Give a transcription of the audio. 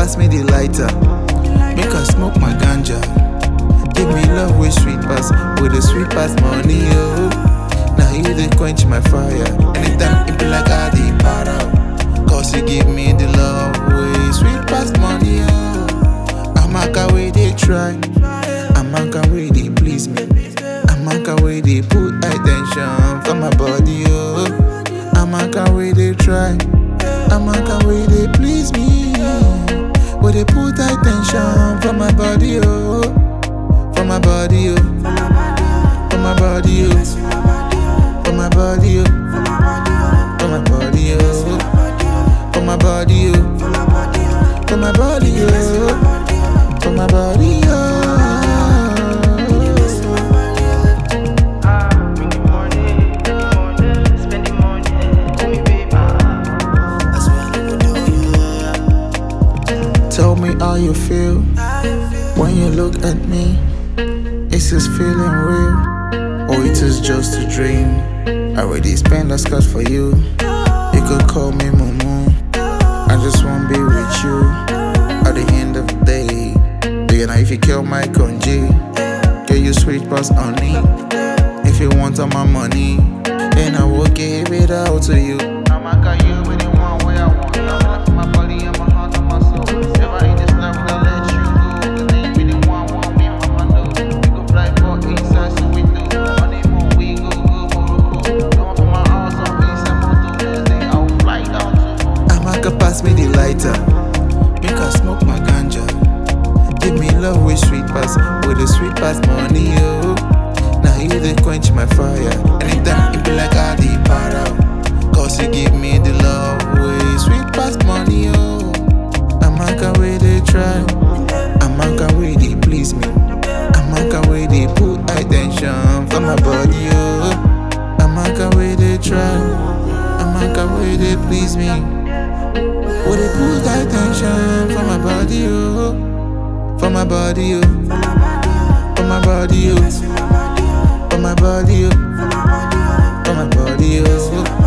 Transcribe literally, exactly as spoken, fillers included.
pass me the lighter. Make I smoke my ganja. Give me love with sweet pass, with the sweet pass money, oh. Now you dey quench my fire. Anytime it be like I dey para, cause you give me the love with sweet pass money, oh. Amaka way they try, Amaka way they please me, Amaka way they put attention for my body, oh. Amaka way they try, Amaka way they please me, where they put attention for my body, oh. For my body, oh. For my body, oh. For my body, oh. For my body, oh. For my body, oh. For my body, oh. For my body, oh. Tell me how you feel when you look at me. Is this feeling real, or it is just a dream? I already spent a scotch for you. You could call me Mumu. I just wanna be with you at the end of the day. You know, if you kill my conji, get you sweet pass honey. If you want all my money, then I will give it out to you. I'ma got you with the one way I want. I'm my body and my heart and my soul. If I ain't this love, I'll let you go. Cause then you the one want me, mama know. We go fly for inside, so we do. Honeymoon, we go go Morocco. Going for my house on inside motor. Thursday, I'll fly down to Amaka pass me the lighter. Make I smoke my ganja. Give me love with sweet pass, with the sweet pass money, oh. Now you dey quench my fire. Anytime it be like I dey para, cause you give me the love with sweet pass money, oh. Amaka way they try, Amaka way they please me, Amaka way they put attention for my body, oh. Amaka way they try, Amaka way they please me, where they put attention for my body, oh. For my body, oh. For my body, oh. For my body, oh. For my body, oh.